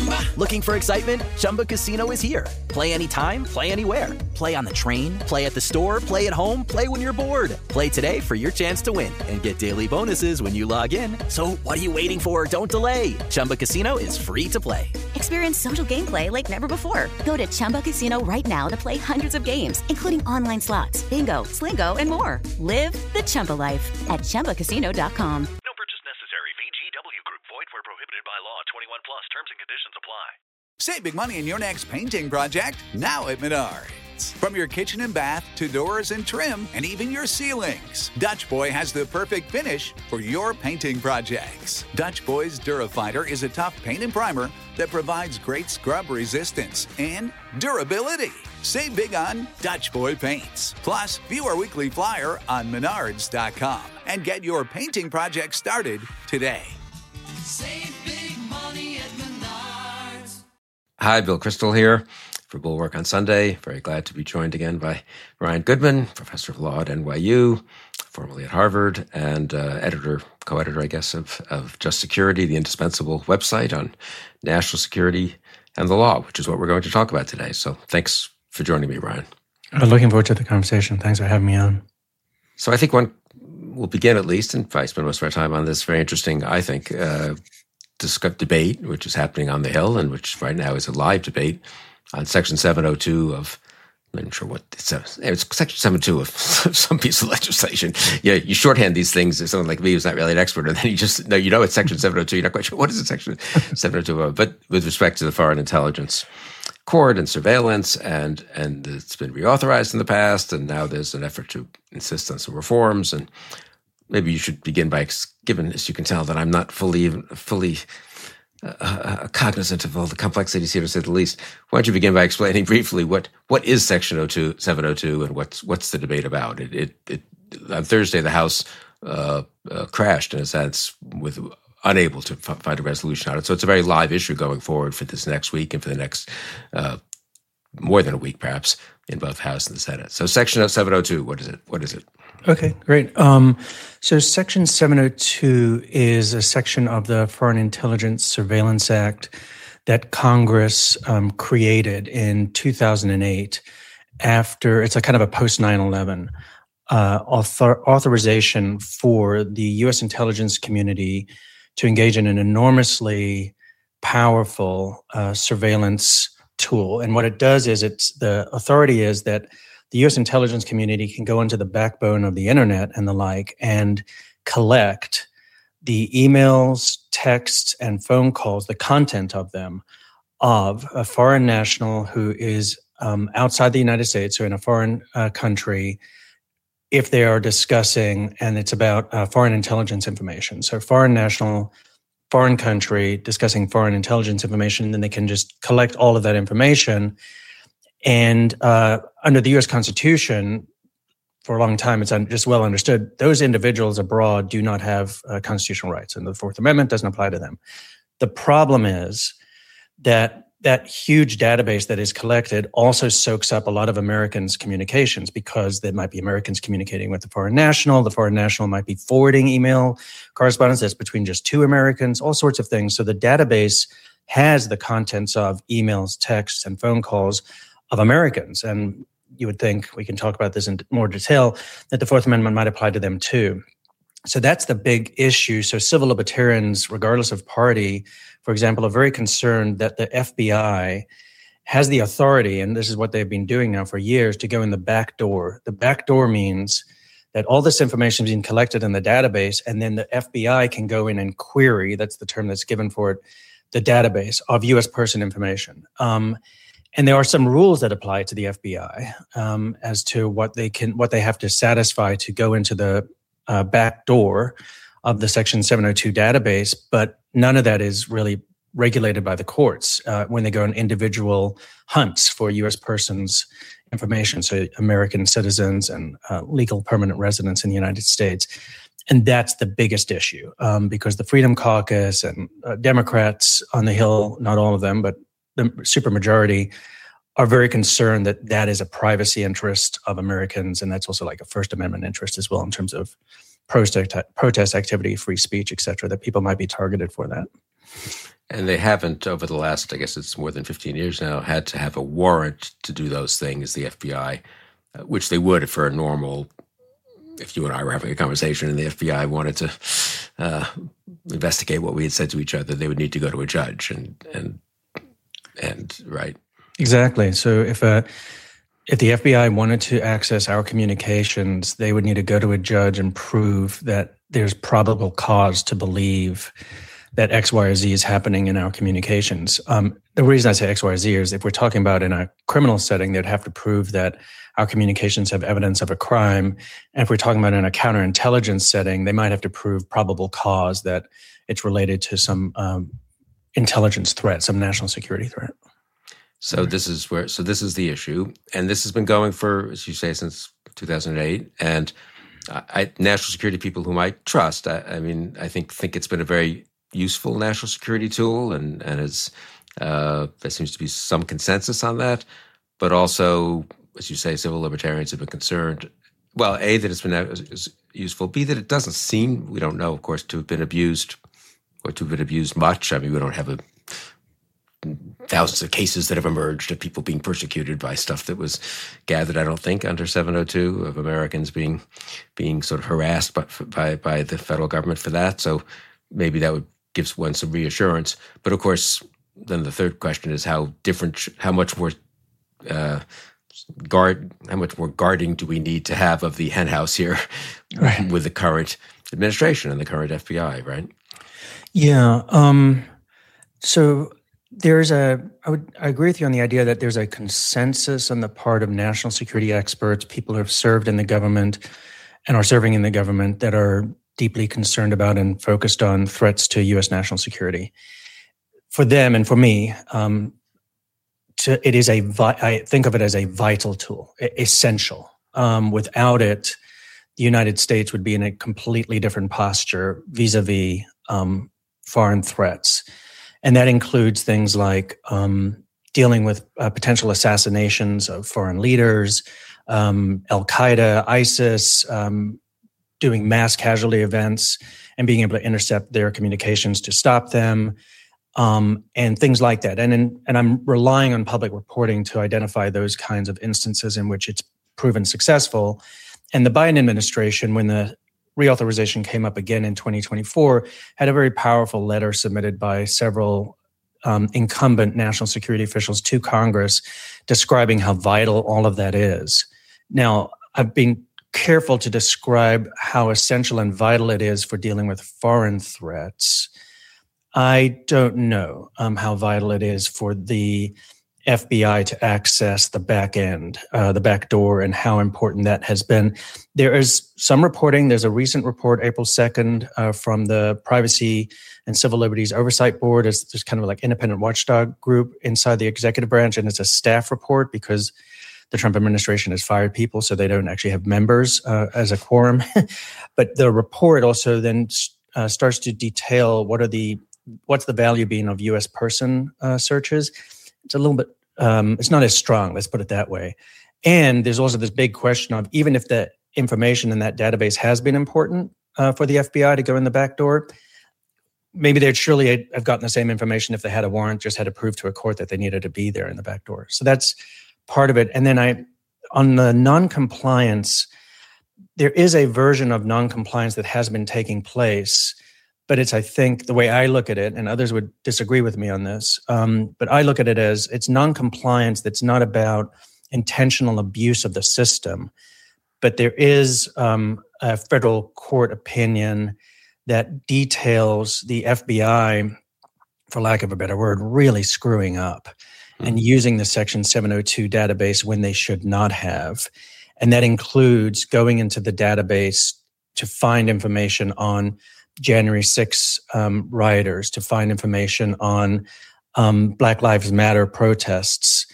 Looking for excitement? Chumba Casino is here. Play anytime, play anywhere. Play on the train, play at the store, play at home, play when you're bored. Play today for your chance to win and get daily bonuses when you log in. So what are you waiting for? Don't delay. Chumba Casino is free to play. Experience social gameplay like never before. Go to Chumba Casino right now to play hundreds of games, including online slots, bingo, Slingo, and more. Live the Chumba life at ChumbaCasino.com. No purchase necessary. VGW Group. Void where prohibited by law. 21 plus. Terms and conditions apply. Save big money in your next painting project now at Menards. From your kitchen and bath to doors and trim and even your ceilings, Dutch Boy has the perfect finish for your painting projects. Dutch Boy's Durafighter is a tough paint and primer that provides great scrub resistance and durability. Save big on Dutch Boy paints. Plus, view our weekly flyer on Menards.com and get your painting project started today. Save big money at Menards. Hi, Bill Crystal here for Bulwark on Sunday. Very glad to be joined again by Ryan Goodman, professor of law at NYU, formerly at Harvard, and co-editor, I guess, of Just Security, the indispensable website on national security and the law, which is what we're going to talk about today. So thanks for joining me, Ryan. I'm looking forward to the conversation. Thanks for having me on. So I think one will begin, at least, and I spend most of our time on this very interesting, I think, debate, which is happening on the Hill, and which right now is a live debate on Section 702 of, I'm not sure what it's Section 702 of some piece of legislation. Yeah, you shorthand these things as someone like me who's not really an expert, and then you just know, it's Section 702. You're not quite sure what is it, Section 702 of. But with respect to the Foreign Intelligence Court and surveillance, and it's been reauthorized in the past, and now there's an effort to insist on some reforms. And maybe you should begin by, given, as you can tell, that I'm not fully cognizant of all the complexities here, to say the least. Why don't you begin by explaining briefly what is Section 702 and what's the debate about? On Thursday, the House crashed in a sense, with unable to find a resolution on it. So it's a very live issue going forward for this next week and for the next more than a week, perhaps, in both House and the Senate. So Section 702, what is it? Okay, great. So Section 702 is a section of the Foreign Intelligence Surveillance Act that Congress created in 2008 after, it's a kind of a post 9/11 authorization for the U.S. intelligence community to engage in an enormously powerful surveillance tool. And what it does is the authority is that the U.S. intelligence community can go into the backbone of the internet and the like and collect the emails, texts, and phone calls, the content of them, of a foreign national who is outside the United States or in a foreign country, if they are discussing, and it's about foreign intelligence information. So foreign national, foreign country discussing foreign intelligence information, then they can just collect all of that information. And under the U.S. Constitution, for a long time, it's just well understood, those individuals abroad do not have constitutional rights, and the Fourth Amendment doesn't apply to them. The problem is that that huge database that is collected also soaks up a lot of Americans' communications, because there might be Americans communicating with the foreign national. The foreign national might be forwarding email correspondence that's between just two Americans, all sorts of things. So the database has the contents of emails, texts, and phone calls of Americans. And you would think, we can talk about this in more detail, that the Fourth Amendment might apply to them too. So that's the big issue. So civil libertarians, regardless of party, for example, are very concerned that the FBI has the authority, and this is what they've been doing now for years, to go in the back door. The back door means that all this information is being collected in the database, and then the FBI can go in and query, that's the term that's given for it, the database of U.S. person information. And there are some rules that apply to the FBI as to what they have to satisfy to go into the back door of the Section 702 database, but none of that is really regulated by the courts when they go on individual hunts for U.S. persons' information, so American citizens and legal permanent residents in the United States. And that's the biggest issue because the Freedom Caucus and Democrats on the Hill, not all of them, but the supermajority, are very concerned that that is a privacy interest of Americans, and that's also like a First Amendment interest as well in terms of protest activity, free speech, et cetera, that people might be targeted for that. And they haven't, over the last, I guess it's more than 15 years now, had to have a warrant to do those things, the FBI, which they would for a normal, if you and I were having a conversation and the FBI wanted to investigate what we had said to each other, they would need to go to a judge and right. Exactly. So if the FBI wanted to access our communications, they would need to go to a judge and prove that there's probable cause to believe that X, Y, or Z is happening in our communications. The reason I say X, Y, or Z is if we're talking about in a criminal setting, they'd have to prove that our communications have evidence of a crime. And if we're talking about in a counterintelligence setting, they might have to prove probable cause that it's related to some intelligence threat, some national security threat. So this is the issue. And this has been going for, as you say, since 2008. And national security people whom I trust, I think it's been a very useful national security tool, and there seems to be some consensus on that. But also, as you say, civil libertarians have been concerned. Well, A, that it's been useful. B, that it doesn't seem, we don't know, of course, to have been abused or to have been abused much. I mean, we don't have thousands of cases that have emerged of people being persecuted by stuff that was gathered, I don't think, under 702, of Americans being sort of harassed by the federal government for that. So maybe that would give one some reassurance. But of course, then the third question is how much more guarding do we need to have of the henhouse here, right, with the current administration and the current FBI, right? Yeah. So I agree with you on the idea that there's a consensus on the part of national security experts, people who have served in the government and are serving in the government, that are deeply concerned about and focused on threats to U.S. national security. For them and for me, I think of it as a vital tool, essential. Without it, the United States would be in a completely different posture vis-a-vis foreign threats. And that includes things like dealing with potential assassinations of foreign leaders, Al-Qaeda, ISIS, doing mass casualty events and being able to intercept their communications to stop them, and things like that. And I'm relying on public reporting to identify those kinds of instances in which it's proven successful. And the Biden administration, when the reauthorization came up again in 2024, had a very powerful letter submitted by several incumbent national security officials to Congress describing how vital all of that is. Now, I've been careful to describe how essential and vital it is for dealing with foreign threats. I don't know how vital it is for the FBI to access the back end, the back door, and how important that has been. There is some reporting. There's a recent report, April 2nd, from the Privacy and Civil Liberties Oversight Board. There's kind of like independent watchdog group inside the executive branch, and it's a staff report because the Trump administration has fired people, so they don't actually have members as a quorum. But the report also then starts to detail what's the value being of U.S. person searches. It's a little bit, it's not as strong, let's put it that way. And there's also this big question of, even if the information in that database has been important for the FBI to go in the back door, maybe they'd surely have gotten the same information if they had a warrant, just had to prove to a court that they needed to be there in the back door. So that's part of it. And then on the non-compliance, there is a version of non-compliance that has been taking place, but it's, I think, the way I look at it, and others would disagree with me on this, but I look at it as it's non-compliance that's not about intentional abuse of the system, but there is a federal court opinion that details the FBI, for lack of a better word, really screwing up and using the Section 702 database when they should not have. And that includes going into the database to find information on January 6 rioters, to find information on Black Lives Matter protesters.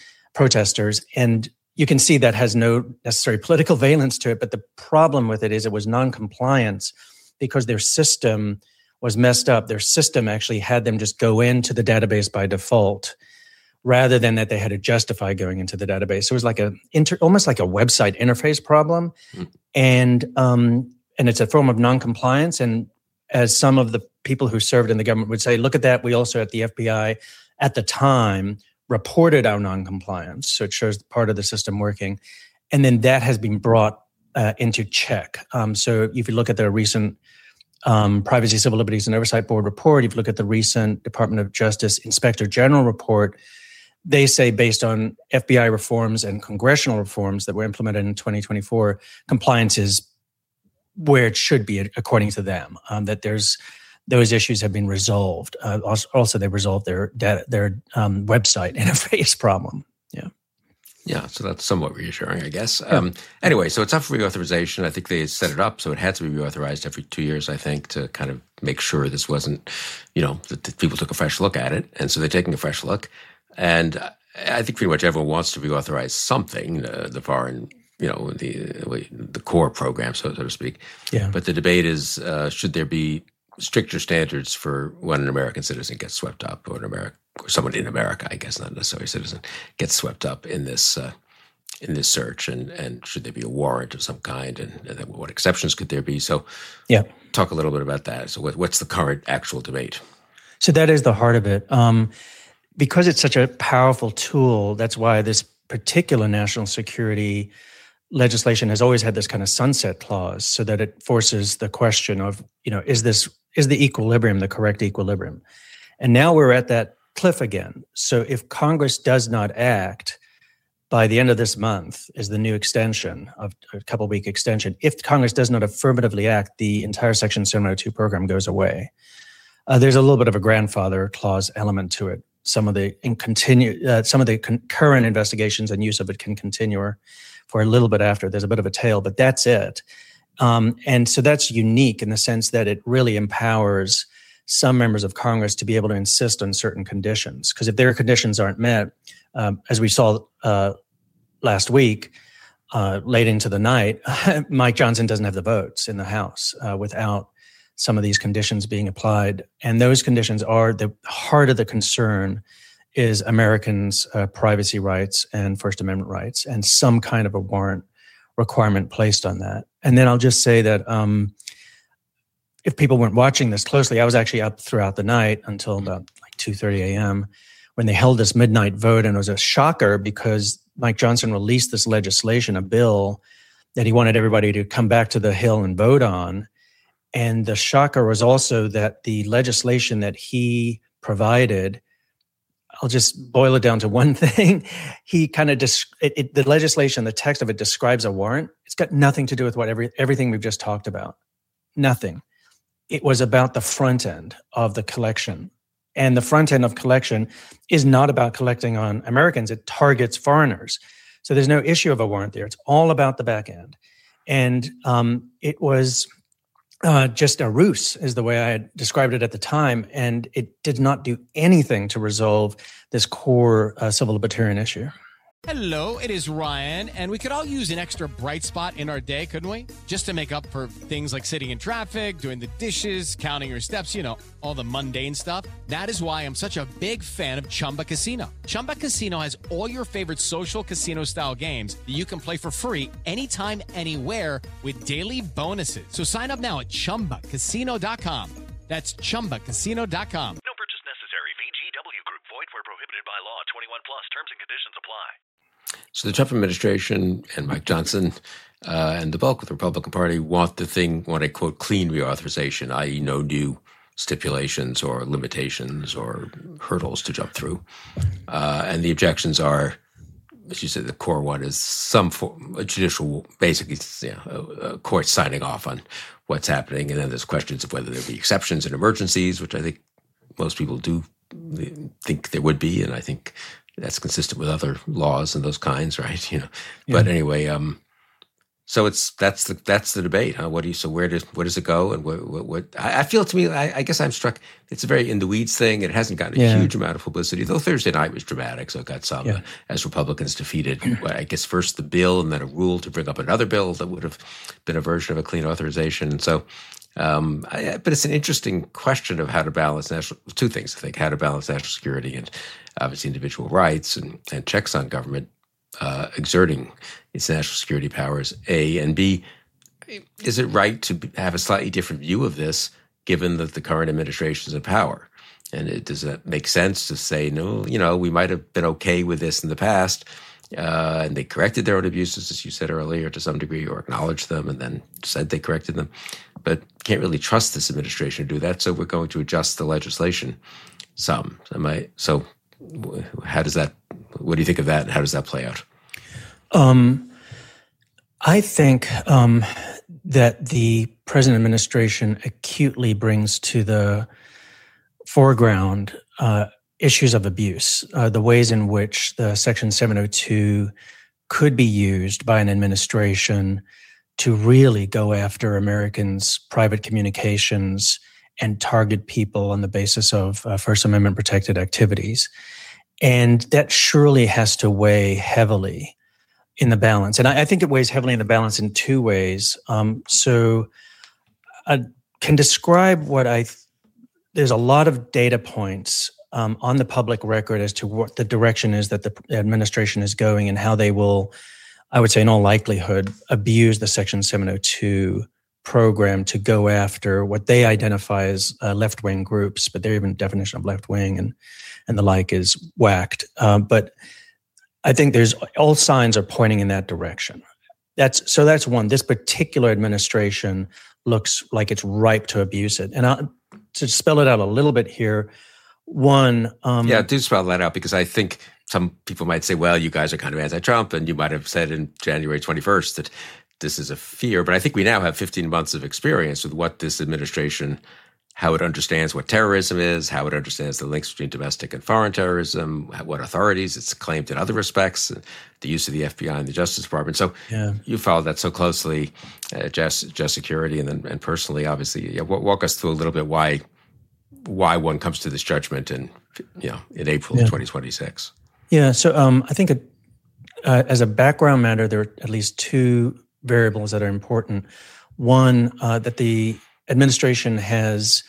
And you can see that has no necessary political valence to it, but the problem with it is it was non-compliance because their system was messed up. Their system actually had them just go into the database by default, rather than that they had to justify going into the database. So it was like almost like a website interface problem. And it's a form of non-compliance. And as some of the people who served in the government would say, look at that. We also at the FBI at the time reported our noncompliance. So it shows part of the system working. And then that has been brought into check. So if you look at the recent Privacy, Civil Liberties and Oversight Board report, if you look at the recent Department of Justice Inspector General report, they say based on FBI reforms and congressional reforms that were implemented in 2024, compliance is where it should be according to them, that those issues have been resolved. Also, they resolved their website interface problem. Yeah, so that's somewhat reassuring, I guess. Anyway, so it's up for reauthorization. I think they set it up so it had to be reauthorized every 2 years, I think, to kind of make sure this wasn't, that people took a fresh look at it. And so they're taking a fresh look. And I think pretty much everyone wants to reauthorize something, the foreign, the core program, so to speak. Yeah. But the debate is, should there be stricter standards for when an American citizen gets swept up, or someone in America, I guess, not necessarily a citizen, gets swept up in this search, and should there be a warrant of some kind, and then what exceptions could there be? So, talk a little bit about that. So, what's the current actual debate? So that is the heart of it. Because it's such a powerful tool, that's why this particular national security legislation has always had this kind of sunset clause, so that it forces the question of, is the equilibrium the correct equilibrium? And now we're at that cliff again. So if Congress does not act by the end of this month, is the new extension of a couple-week extension. If Congress does not affirmatively act, the entire Section 702 program goes away. There's a little bit of a grandfather clause element to it. Some of the current investigations and use of it can continue for a little bit after. There's a bit of a tail, but that's it. And so that's unique in the sense that it really empowers some members of Congress to be able to insist on certain conditions. Because if their conditions aren't met, as we saw last week, late into the night, Mike Johnson doesn't have the votes in the House without some of these conditions being applied. And those conditions are the heart of the concern is Americans' privacy rights and First Amendment rights, and some kind of a warrant requirement placed on that. And then I'll just say that if people weren't watching this closely, I was actually up throughout the night until about 2:30 a.m. when they held this midnight vote, and it was a shocker because Mike Johnson released this legislation, a bill that he wanted everybody to come back to the Hill and vote on. And the shocker was also that the legislation that he provided, I'll just boil it down to one thing. He kind of the legislation, the text of it describes a warrant. It's got nothing to do with everything we've just talked about. Nothing. It was about the front end of the collection. And the front end of collection is not about collecting on Americans. It targets foreigners. So there's no issue of a warrant there. It's all about the back end. And it was just a ruse is the way I had described it at the time. And it did not do anything to resolve this core civil libertarian issue. Hello, it is Ryan, and we could all use an extra bright spot in our day, couldn't we? Just to make up for things like sitting in traffic, doing the dishes, counting your steps, all the mundane stuff. That is why I'm such a big fan of Chumba Casino. Chumba Casino has all your favorite social casino-style games that you can play for free anytime, anywhere with daily bonuses. So sign up now at ChumbaCasino.com. That's ChumbaCasino.com. No purchase necessary. VGW Group. Void where prohibited by law. 21 plus. Terms and conditions apply. So the Trump administration and Mike Johnson and the bulk of the Republican Party want a, quote, clean reauthorization, i.e. no new stipulations or limitations or hurdles to jump through. And the objections are, as you said, the core one is some form, a judicial, basically, a court signing off on what's happening. And then there's questions of whether there be exceptions in emergencies, which I think most people do think there would be. And I think that's consistent with other laws and those kinds, right? Yeah. But anyway, so that's the debate, huh? Where does it go? And what I feel, to me, I guess I'm struck. It's a very in the weeds thing. It hasn't gotten a huge amount of publicity, though Thursday night was dramatic. So it got some as Republicans defeated, I guess, first the bill and then a rule to bring up another bill that would have been a version of a clean authorization. And so, but it's an interesting question of how to balance two things, I think, how to balance national security and obviously individual rights and checks on government exerting its national security powers, A, and B, is it right to have a slightly different view of this given that the current administration is in power? And does that make sense to say, no, we might have been okay with this in the past, and they corrected their own abuses, as you said earlier, to some degree, or acknowledged them and then said they corrected them, but can't really trust this administration to do that, so we're going to adjust the legislation some. So how does that, what do you think of that, and how does that play out? I think that the present administration acutely brings to the foreground issues of abuse, the ways in which the Section 702 could be used by an administration to really go after Americans' private communications and target people on the basis of First Amendment protected activities. And that surely has to weigh heavily in the balance. And I think it weighs heavily in the balance in two ways. So I can describe there's a lot of data points on the public record as to what the direction is that the administration is going and how they will, I would say in all likelihood, abuse the Section 702 program to go after what they identify as left-wing groups, but their even definition of left-wing and the like is whacked. But I think all signs are pointing in that direction. That's one. This particular administration looks like it's ripe to abuse it. And to spell it out a little bit here, one... do spell that out, because I think some people might say, well, you guys are kind of anti-Trump, and you might have said in January 21st that this is a fear. But I think we now have 15 months of experience with what this administration, how it understands what terrorism is, how it understands the links between domestic and foreign terrorism, what authorities it's claimed in other respects, the use of the FBI and the Justice Department. So you followed that so closely, Just Security, and personally, obviously. Walk us through a little bit why one comes to this judgment in April of 2026. Yeah, so I think as a background matter, there are at least two variables that are important. One, that the administration has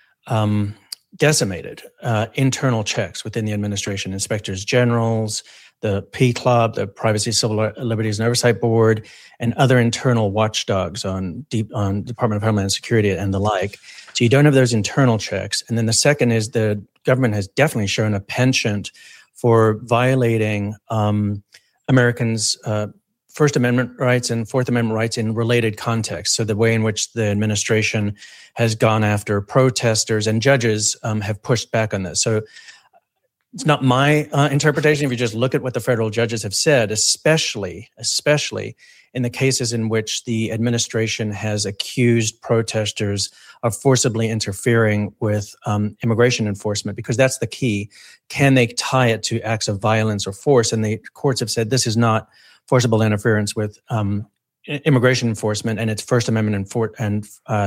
decimated internal checks within the administration, inspectors generals, the P Club, the Privacy, Civil Liberties and Oversight Board, and other internal watchdogs on Department of Homeland Security and the like. So you don't have those internal checks. And then the second is the government has definitely shown a penchant for violating Americans' First Amendment rights and Fourth Amendment rights in related contexts. So the way in which the administration has gone after protesters and judges have pushed back on this. So it's not my interpretation. If you just look at what the federal judges have said, especially in the cases in which the administration has accused protesters of forcibly interfering with immigration enforcement, because that's the key. Can they tie it to acts of violence or force? And the courts have said this is not forcible interference with immigration enforcement, and it's First Amendment and Fourth and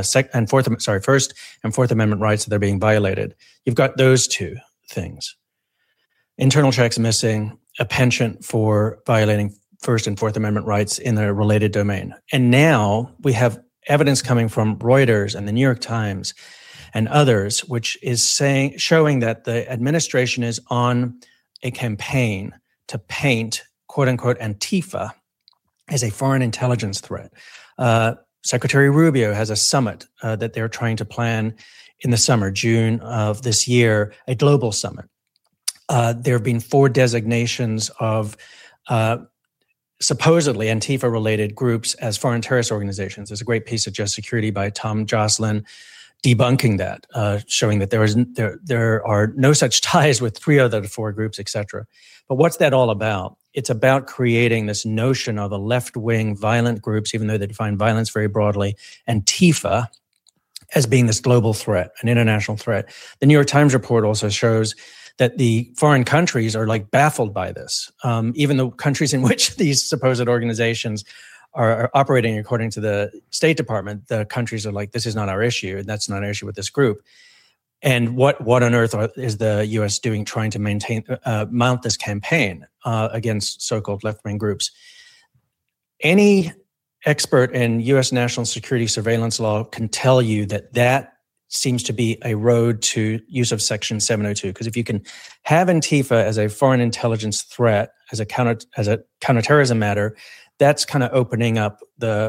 Fourth Amendment rights that are being violated. You've got those two things: internal checks missing, a penchant for violating First and Fourth Amendment rights in the related domain. And now we have evidence coming from Reuters and the New York Times and others, which is showing that the administration is on a campaign to paint quote unquote Antifa as a foreign intelligence threat. Secretary Rubio has a summit that they're trying to plan in the summer, June of this year, a global summit. There have been 4 designations of supposedly Antifa-related groups as foreign terrorist organizations. There's a great piece of Just Security by Tom Joslin debunking that, showing that there are no such ties with 3 other of the 4 groups, et cetera. But what's that all about? It's about creating this notion of a left-wing violent groups, even though they define violence very broadly, Antifa, as being this global threat, an international threat. The New York Times report also shows that the foreign countries are like baffled by this. Even the countries in which these supposed organizations are operating according to the State Department, the countries are like, this is not our issue, and that's not our issue with this group. And what on earth is the U.S. doing trying to mount this campaign against so-called left-wing groups? Any expert in U.S. national security surveillance law can tell you that seems to be a road to use of Section 702. Because if you can have Antifa as a foreign intelligence threat, as a counterterrorism matter, that's kind of opening up the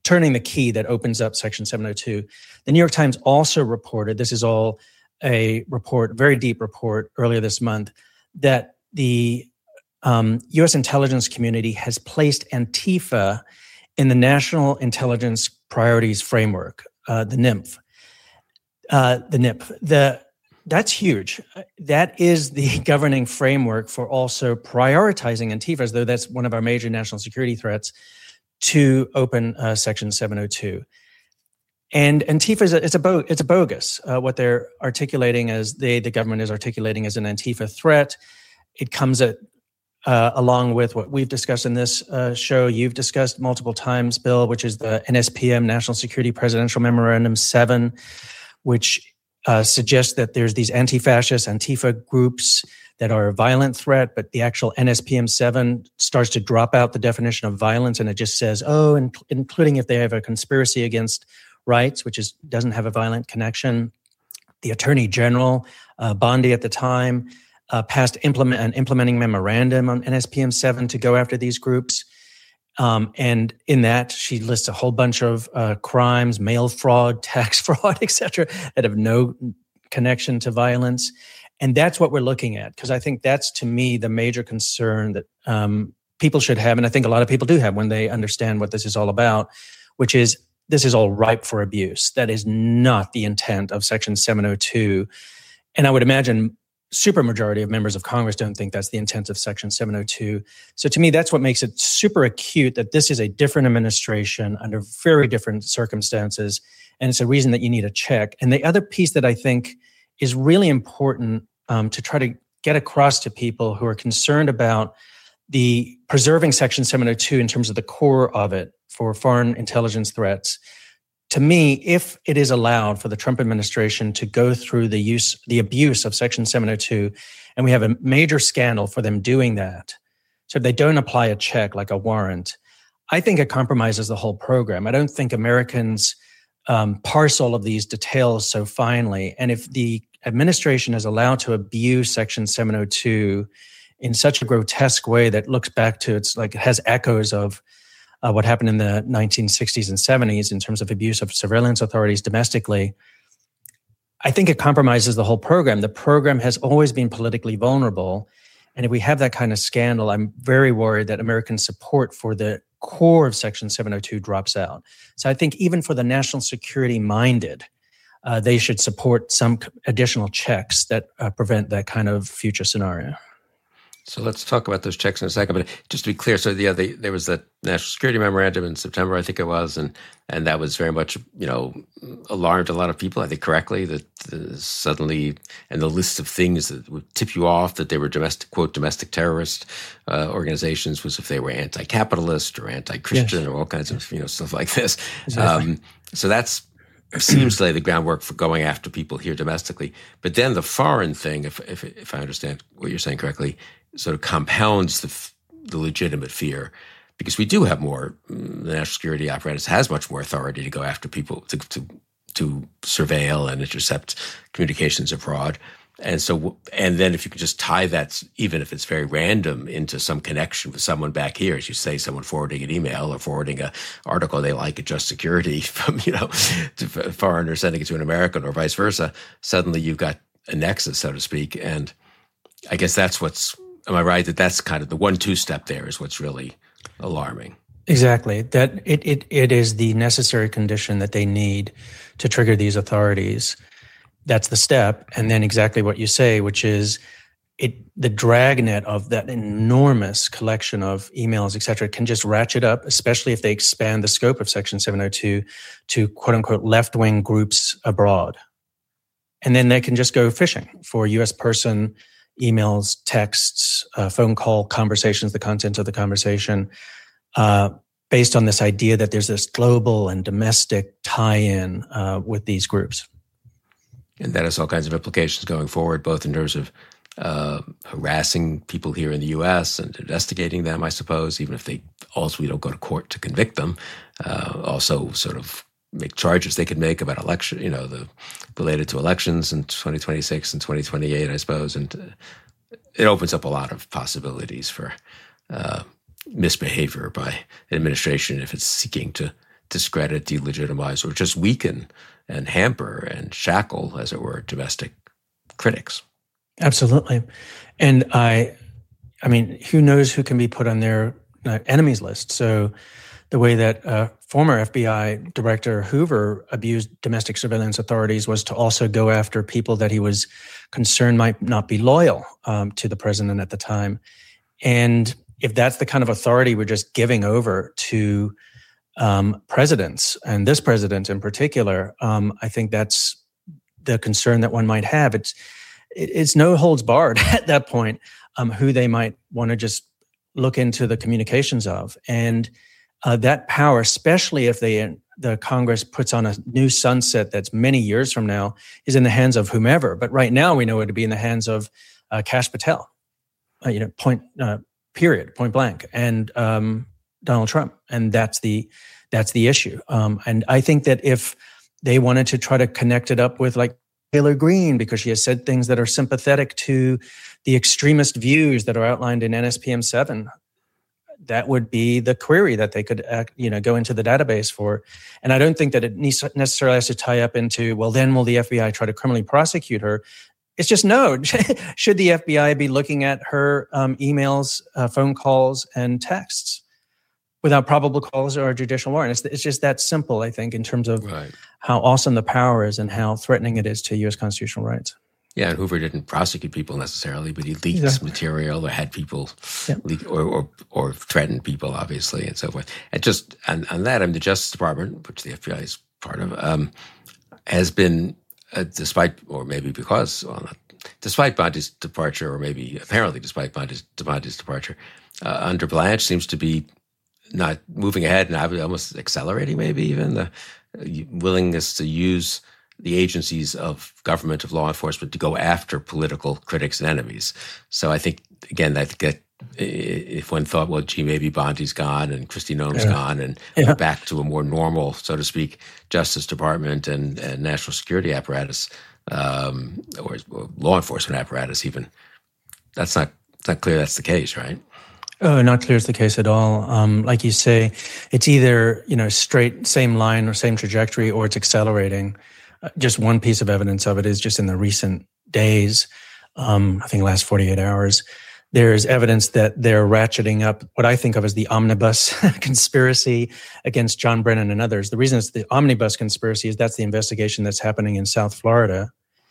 turning the key that opens up Section 702. The New York Times also reported, this is all a report, very deep report earlier this month, that the U.S. intelligence community has placed Antifa in the National Intelligence Priorities Framework, the NIMF. That's huge. That is the governing framework for also prioritizing Antifa, as though that's one of our major national security threats, to open Section 702. And Antifa it's a bogus. What they're articulating as the government is articulating as an Antifa threat. It comes along with what we've discussed in this show. You've discussed multiple times, Bill, which is the NSPM, National Security Presidential Memorandum 7, which suggests that there's these anti-fascist Antifa groups that are a violent threat, but the actual NSPM 7 starts to drop out the definition of violence, and it just says, including if they have a conspiracy against rights, which doesn't have a violent connection. The Attorney General, Bondi at the time, passed an implementing memorandum on NSPM 7 to go after these groups. And in that, she lists a whole bunch of crimes, mail fraud, tax fraud, et cetera, that have no connection to violence. And that's what we're looking at, because I think that's, to me, the major concern that people should have, and I think a lot of people do have when they understand what this is all about, which is this is all ripe for abuse. That is not the intent of Section 702. And I would imagine supermajority of members of Congress don't think that's the intent of Section 702. So to me, that's what makes it super acute that this is a different administration under very different circumstances. And it's a reason that you need a check. And the other piece that I think is really important to try to get across to people who are concerned about the preserving Section 702 in terms of the core of it for foreign intelligence threats. To me, if it is allowed for the Trump administration to go through the abuse of Section 702, and we have a major scandal for them doing that, so if they don't apply a check like a warrant, I think it compromises the whole program. I don't think Americans parse all of these details so finely. And if the administration is allowed to abuse Section 702 in such a grotesque way that looks back to, it has echoes of what happened in the 1960s and 70s in terms of abuse of surveillance authorities domestically, I think it compromises the whole program. The program has always been politically vulnerable. And if we have that kind of scandal, I'm very worried that American support for the core of Section 702 drops out. So I think even for the national security minded, they should support some additional checks that prevent that kind of future scenario. So let's talk about those checks in a second. But just to be clear, so there was that National Security Memorandum in September, I think it was, and that was very much, alarmed a lot of people, I think correctly, that suddenly, and the list of things that would tip you off that they were domestic terrorist organizations was if they were anti-capitalist or anti-Christian, yes, or all kinds of, stuff like this. Exactly. So that's seems to lay the groundwork for going after people here domestically. But then the foreign thing, if I understand what you're saying correctly, sort of compounds the legitimate fear, because we do have more. The national security apparatus has much more authority to go after people, to surveil and intercept communications abroad. And then if you could just tie that, even if it's very random, into some connection with someone back here, as you say, someone forwarding an email or forwarding an article they like at Just Security from, to a foreigner sending it to an American or vice versa, suddenly you've got a nexus, so to speak. And I guess am I right that that's kind of the 1-2 step there is what's really alarming? Exactly. That it is the necessary condition that they need to trigger these authorities. That's the step. And then exactly what you say, which is the dragnet of that enormous collection of emails, et cetera, can just ratchet up, especially if they expand the scope of Section 702 to quote unquote left-wing groups abroad. And then they can just go fishing for U.S. person emails, texts, phone call conversations, the content of the conversation, based on this idea that there's this global and domestic tie-in with these groups. And that has all kinds of implications going forward, both in terms of harassing people here in the U.S. and investigating them, I suppose, even if we don't go to court to convict them. Also sort of make charges they could make about election, related to elections in 2026 and 2028, I suppose. And it opens up a lot of possibilities for misbehavior by an administration if it's seeking to discredit, delegitimize, or just weaken and hamper and shackle, as it were, domestic critics. Absolutely. And I mean, who knows who can be put on their enemies list? So the way that former FBI Director Hoover abused domestic surveillance authorities was to also go after people that he was concerned might not be loyal to the president at the time. And if that's the kind of authority we're just giving over to presidents, and this president in particular, I think that's the concern that one might have. It's no holds barred at that point, who they might want to just look into the communications of. And that power, especially if the Congress puts on a new sunset that's many years from now, is in the hands of whomever. But right now, we know it to be in the hands of Kash Patel, point blank, and Donald Trump, and that's the issue. And I think that if they wanted to try to connect it up with like Taylor Greene, because she has said things that are sympathetic to the extremist views that are outlined in NSPM 7, that would be the query that they could, go into the database for. And I don't think that it necessarily has to tie up into, well, then will the FBI try to criminally prosecute her? It's just no. Should the FBI be looking at her emails, phone calls, and texts without probable cause or a judicial warrant? It's just that simple, I think, in terms of how awesome the power is and how threatening it is to U.S. constitutional rights. Yeah, and Hoover didn't prosecute people necessarily, but he leaked material or had people leak or threatened people, obviously, and so forth. And just on that, the Justice Department, which the FBI is part of, has been, despite Bondi's departure, or maybe apparently despite Bondi's departure, under Blanche seems to be not moving ahead and almost accelerating, maybe even the willingness to use the agencies of government, of law enforcement, to go after political critics and enemies. So I think, again, that if one thought, well, gee, maybe Bondi's gone and Kristi Noem's gone, and we're back to a more normal, so to speak, Justice Department and national security apparatus, or law enforcement apparatus even, it's not clear that's the case, right? Oh, not clear it's the case at all. Like you say, it's either, straight, same line or same trajectory, or it's accelerating. Just one piece of evidence of it is just in the recent days, I think last 48 hours, there's evidence that they're ratcheting up what I think of as the omnibus conspiracy against John Brennan and others. The reason it's the omnibus conspiracy is that's the investigation that's happening in South Florida.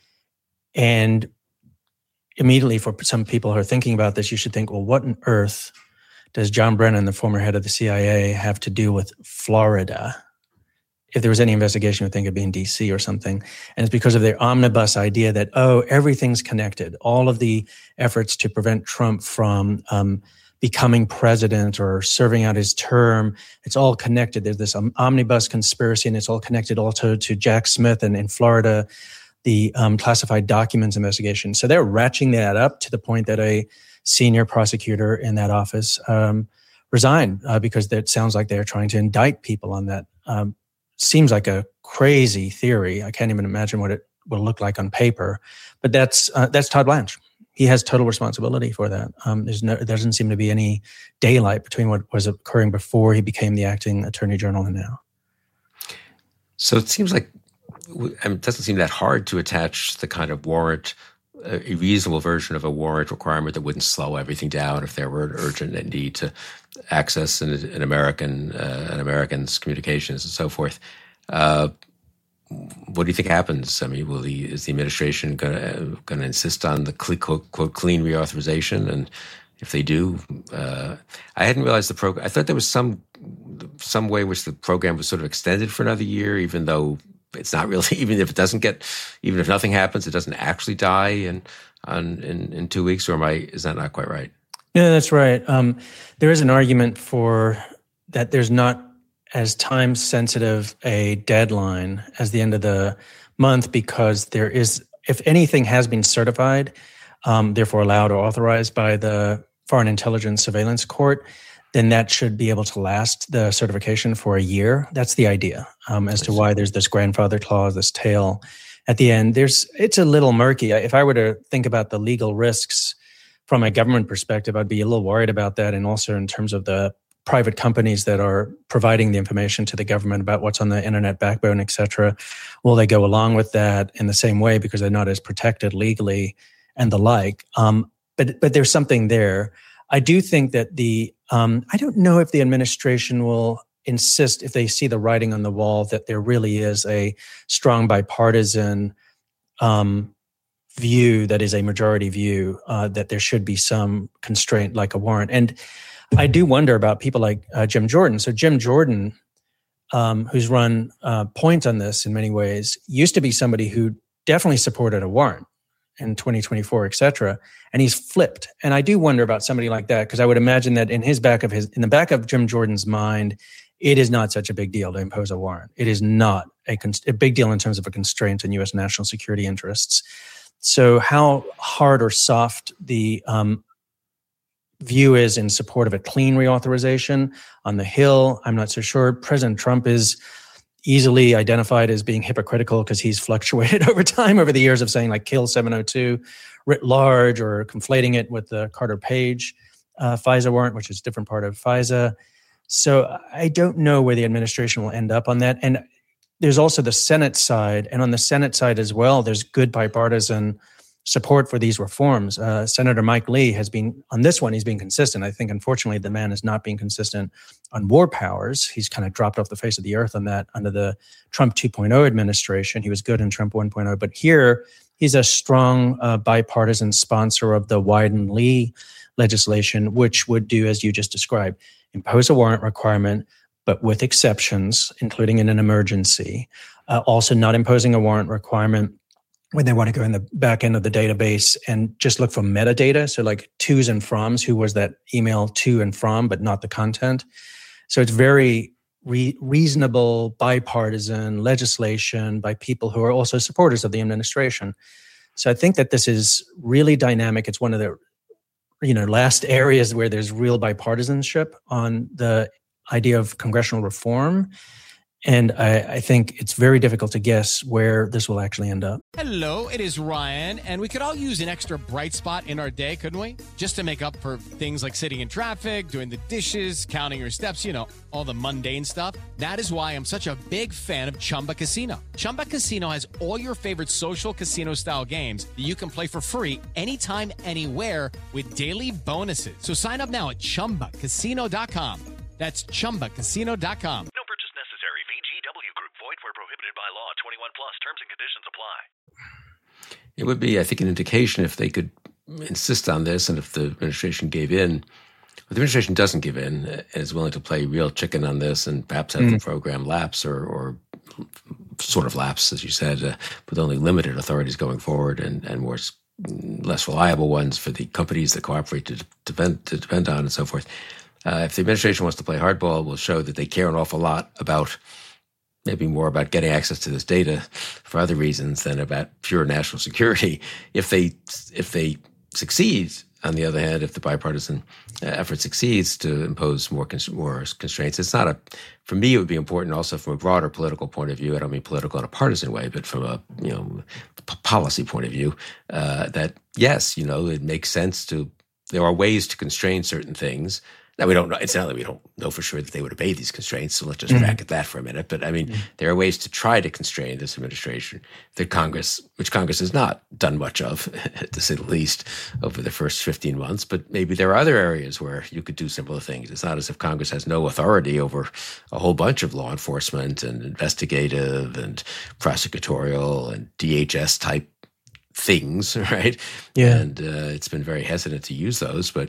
And immediately, for some people who are thinking about this, you should think, well, what on earth does John Brennan, the former head of the CIA, have to do with Florida? If there was any investigation, I would think it'd be in DC or something. And it's because of their omnibus idea that, everything's connected. All of the efforts to prevent Trump from becoming president or serving out his term, it's all connected. There's this omnibus conspiracy, and it's all connected also to Jack Smith and in Florida, the classified documents investigation. So they're ratcheting that up to the point that a senior prosecutor in that office resigned because it sounds like they're trying to indict people on that. Seems like a crazy theory. I can't even imagine what it will look like on paper. But that's Todd Blanche. He has total responsibility for that. There doesn't seem to be any daylight between what was occurring before he became the acting attorney general and now. So it seems like it doesn't seem that hard to attach the kind of warrant, a reasonable version of a warrant requirement that wouldn't slow everything down if there were an urgent need to access an American's communications and so forth. What do you think happens? I mean, is the administration going to insist on the quote clean reauthorization? And if they do, I hadn't realized the program. I thought there was some way which the program was sort of extended for another year, even though it's not really. Even if nothing happens, it doesn't actually die in 2 weeks. Or is that not quite right? Yeah, that's right. There is an argument for that. There's not as time sensitive a deadline as the end of the month because there is, if anything has been certified, therefore allowed or authorized by the Foreign Intelligence Surveillance Court, then that should be able to last the certification for a year. That's the idea as to why there's this grandfather clause, this tail at the end. It's a little murky. If I were to think about the legal risks from a government perspective, I'd be a little worried about that. And also in terms of the private companies that are providing the information to the government about what's on the internet backbone, et cetera. Will they go along with that in the same way because they're not as protected legally and the like? But there's something there. I do think that I don't know if the administration will insist, if they see the writing on the wall, that there really is a strong bipartisan view that is a majority view, that there should be some constraint like a warrant. And I do wonder about people like Jim Jordan. So Jim Jordan, who's run point on this in many ways, used to be somebody who definitely supported a warrant in 2024, et cetera. And he's flipped. And I do wonder about somebody like that, because I would imagine that in the back of Jim Jordan's mind, it is not such a big deal to impose a warrant. It is not a big deal in terms of a constraint on U.S. national security interests. So how hard or soft the view is in support of a clean reauthorization on the Hill, I'm not so sure. President Trump is easily identified as being hypocritical because he's fluctuated over time, over the years, of saying like kill 702 writ large, or conflating it with the Carter Page FISA warrant, which is a different part of FISA. So I don't know where the administration will end up on that. And there's also the Senate side. And on the Senate side as well, there's good bipartisan support for these reforms. Senator Mike Lee has been, on this one, he's been consistent. I think, unfortunately, the man is not being consistent on war powers. He's kind of dropped off the face of the earth on that under the Trump 2.0 administration. He was good in Trump 1.0. But here, he's a strong bipartisan sponsor of the Wyden-Lee legislation, which would do, as you just described, impose a warrant requirement, but with exceptions, including in an emergency. Also not imposing a warrant requirement when they want to go in the back end of the database and just look for metadata. So like tos and froms, who was that email to and from, but not the content. So it's very reasonable bipartisan legislation by people who are also supporters of the administration. So I think that this is really dynamic. It's one of the last areas where there's real bipartisanship on the idea of congressional reform. And I think it's very difficult to guess where this will actually end up. Hello, it is Ryan, and we could all use an extra bright spot in our day, couldn't we? Just to make up for things like sitting in traffic, doing the dishes, counting your steps, all the mundane stuff. That is why I'm such a big fan of Chumba Casino. Chumba Casino has all your favorite social casino-style games that you can play for free anytime, anywhere with daily bonuses. So sign up now at ChumbaCasino.com. That's ChumbaCasino.com. No purchase necessary. VGW Group. Void where prohibited by law. 21 plus. Terms and conditions apply. It would be, I think, an indication if they could insist on this, and if the administration gave in. If the administration doesn't give in and is willing to play real chicken on this and perhaps have the program lapse or sort of lapse, as you said, with only limited authorities going forward and less reliable ones for the companies that cooperate to depend on and so forth. If the administration wants to play hardball, will show that they care an awful lot about, maybe more about getting access to this data for other reasons than about pure national security. If they succeed, on the other hand, if the bipartisan effort succeeds to impose more constraints, it's not for me, it would be important also from a broader political point of view. I don't mean political in a partisan way, but from a policy point of view, that yes, it makes sense there are ways to constrain certain things. Now, we don't know. Incidentally, we don't know for sure that they would obey these constraints, so let's just bracket that for a minute. But, there are ways to try to constrain this administration which Congress has not done much of, to say the least, over the first 15 months. But maybe there are other areas where you could do similar things. It's not as if Congress has no authority over a whole bunch of law enforcement and investigative and prosecutorial and DHS-type things, right? Yeah. And it's been very hesitant to use those, but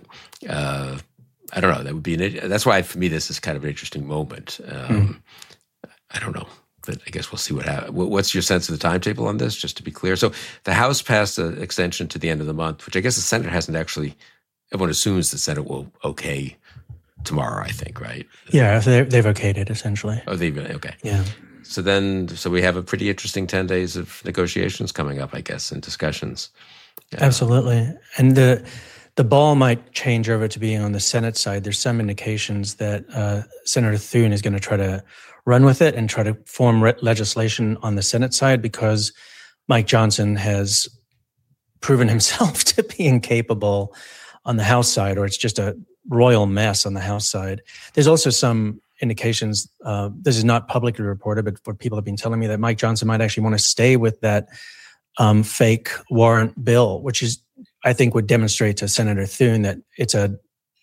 I don't know. That would be that's why, for me, this is kind of an interesting moment. I don't know, but I guess we'll see what happens. What's your sense of the timetable on this, just to be clear? So the House passed an extension to the end of the month, which I guess the Senate hasn't actually, everyone assumes the Senate will okay tomorrow, I think, right? Yeah, they've okayed it, essentially. Oh, okay. Yeah. So we have a pretty interesting 10 days of negotiations coming up, I guess, and discussions. Absolutely. And the ball might change over to being on the Senate side. There's some indications that Senator Thune is going to try to run with it and try to form legislation on the Senate side, because Mike Johnson has proven himself to be incapable on the House side, or it's just royal mess on the House side. There's also some indications, this is not publicly reported, but what people have been telling me, that Mike Johnson might actually want to stay with that fake warrant bill, which is, I think, would demonstrate to Senator Thune that it's a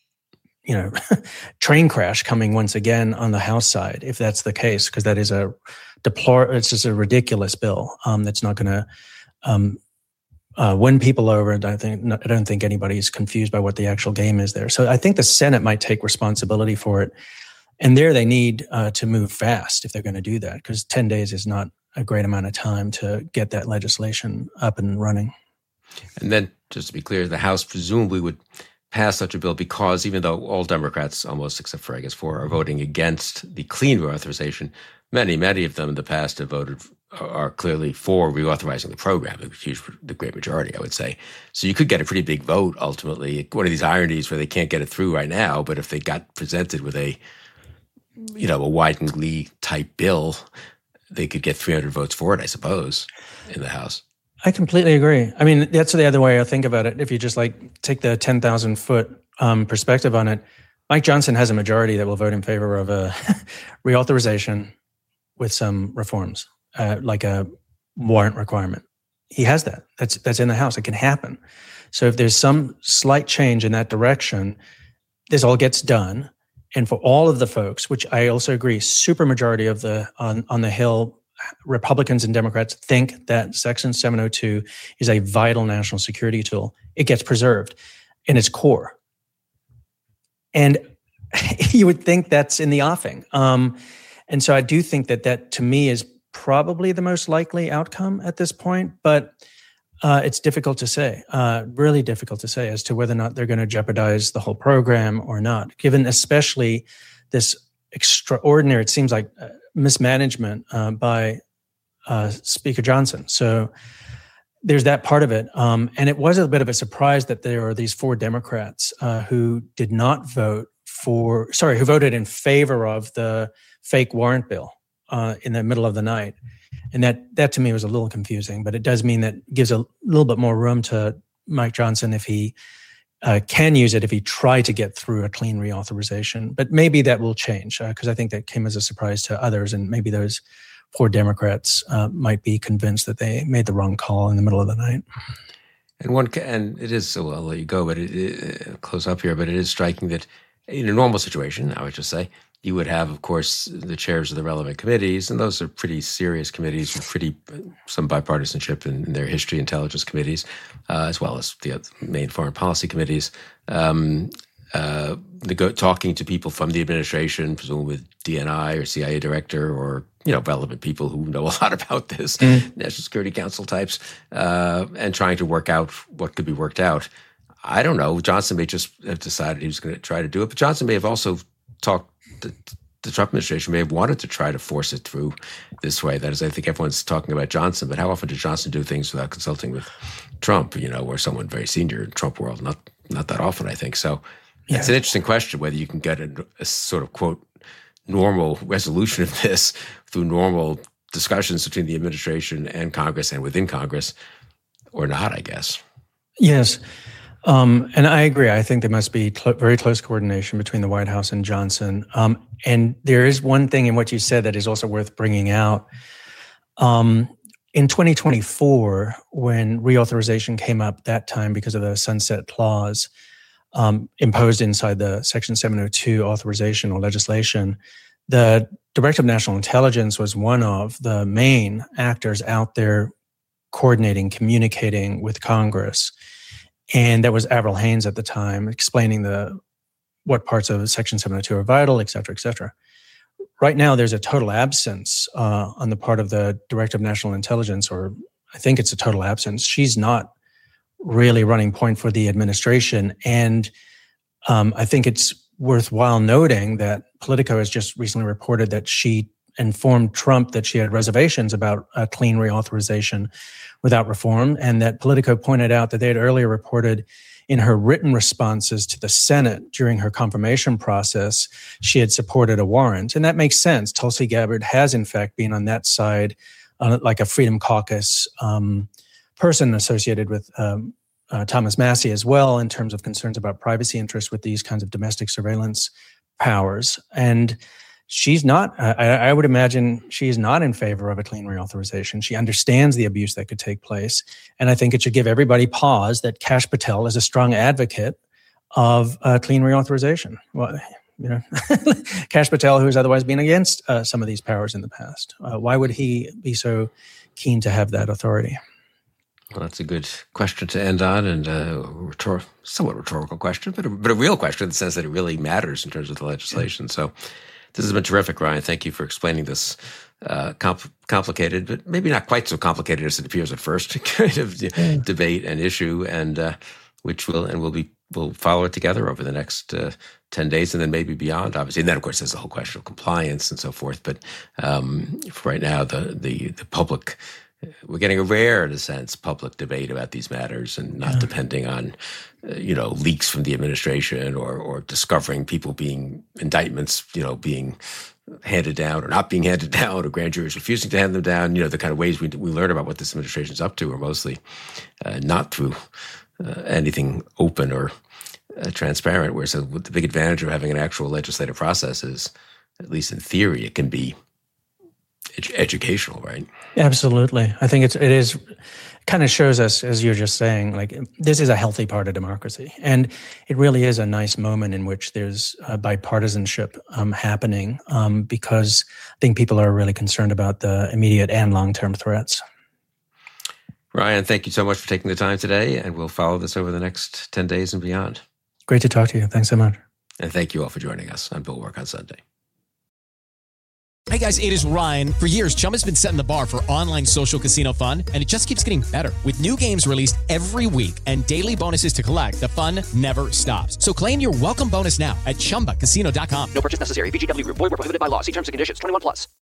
train crash coming once again on the House side, if that's the case, because that is it's just a ridiculous bill that's not going to win people over. I don't think anybody's confused by what the actual game is there. So I think the Senate might take responsibility for it. And there they need to move fast if they're going to do that, because 10 days is not a great amount of time to get that legislation up and running. And then, just to be clear, the House presumably would pass such a bill because even though all Democrats, almost except for, I guess, 4, are voting against the clean reauthorization, many of them in the past are clearly for reauthorizing the program, the great majority, I would say. So you could get a pretty big vote ultimately. One of these ironies where they can't get it through right now, but if they got presented with a Wyden Lee type bill, they could get 300 votes for it, I suppose, in the House. I completely agree. I mean, that's the other way I think about it. If you just take the 10,000 foot perspective on it, Mike Johnson has a majority that will vote in favor of a reauthorization with some reforms, like a warrant requirement. He has that. That's in the House. It can happen. So if there's some slight change in that direction, this all gets done. And for all of the folks, which I also agree, supermajority of on the Hill, Republicans and Democrats think that Section 702 is a vital national security tool. It gets preserved in its core. And you would think that's in the offing. And so I do think that to me is probably the most likely outcome at this point, but it's difficult to say, really difficult to say as to whether or not they're going to jeopardize the whole program or not, given especially this extraordinary, it seems like, mismanagement by Speaker Johnson. So there's that part of it. And it was a bit of a surprise that there are these 4 Democrats who did not who voted in favor of the fake warrant bill in the middle of the night. And that to me was a little confusing, but it does mean that gives a little bit more room to Mike Johnson if he can use it, if he tried to get through a clean reauthorization. But maybe that will change because I think that came as a surprise to others, and maybe those 4 Democrats might be convinced that they made the wrong call in the middle of the night. And it is, so I'll let you go, but close up here, but it is striking that in a normal situation, I would just say, you would have, of course, the chairs of the relevant committees, and those are pretty serious committees with some bipartisanship in their history, intelligence committees, as well as the main foreign policy committees, talking to people from the administration, presumably with DNI or CIA director or relevant people who know a lot about this, National Security Council types, and trying to work out what could be worked out. I don't know. Johnson may just have decided he was going to try to do it, but Johnson may have also talked. The Trump administration may have wanted to try to force it through this way. That is, I think everyone's talking about Johnson, but how often did Johnson do things without consulting with Trump, or someone very senior in Trump world? Not that often, I think. So It's an interesting question whether you can get a sort of, quote, normal resolution of this through normal discussions between the administration and Congress and within Congress or not, I guess. Yes. And I agree. I think there must be very close coordination between the White House and Johnson. And there is one thing in what you said that is also worth bringing out. In 2024, when reauthorization came up that time because of the sunset clause imposed inside the Section 702 authorization or legislation, the Director of National Intelligence was one of the main actors out there coordinating, communicating with Congress. And that was Avril Haines at the time, explaining what parts of Section 702 are vital, et cetera, et cetera. Right now, there's a total absence on the part of the Director of National Intelligence, or I think it's a total absence. She's not really running point for the administration. And I think it's worthwhile noting that Politico has just recently reported that she informed Trump that she had reservations about a clean reauthorization without reform, and that Politico pointed out that they had earlier reported in her written responses to the Senate during her confirmation process, she had supported a warrant. And that makes sense. Tulsi Gabbard has, in fact, been on that side, like a Freedom Caucus person associated with Thomas Massie as well, in terms of concerns about privacy interests with these kinds of domestic surveillance powers. And she's not, I would imagine she is not in favor of a clean reauthorization. She understands the abuse that could take place. And I think it should give everybody pause that Kash Patel is a strong advocate of clean reauthorization. Well, Kash Patel, who has otherwise been against some of these powers in the past. Why would he be so keen to have that authority? Well, that's a good question to end on, and somewhat rhetorical question, but a real question in the sense that it really matters in terms of the legislation. So this has been terrific, Ryan. Thank you for explaining this complicated, but maybe not quite so complicated as it appears at first, kind of debate and issue, and we'll follow it together over the next 10 days and then maybe beyond, obviously. And then, of course, there's the whole question of compliance and so forth. But for right now, the public, we're getting a rare, in a sense, public debate about these matters, and not depending on, leaks from the administration or discovering people indictments, being handed down or not being handed down, or grand juries refusing to hand them down. The kind of ways we learn about what this administration is up to are mostly not through anything open or transparent, whereas the big advantage of having an actual legislative process is, at least in theory, it can be educational, right? Absolutely. I think it is kind of shows us, as you're just saying, like, this is a healthy part of democracy. And it really is a nice moment in which there's bipartisanship happening, because I think people are really concerned about the immediate and long-term threats. Ryan, thank you so much for taking the time today, and we'll follow this over the next 10 days and beyond. Great to talk to you. Thanks so much. And thank you all for joining us on Bill Work on Sunday. Hey guys, it is Ryan. For years, Chumba's been setting the bar for online social casino fun, and it just keeps getting better. With new games released every week and daily bonuses to collect, the fun never stops. So claim your welcome bonus now at ChumbaCasino.com. No purchase necessary. VGW Group. Void where prohibited by law. See terms and conditions. 21+.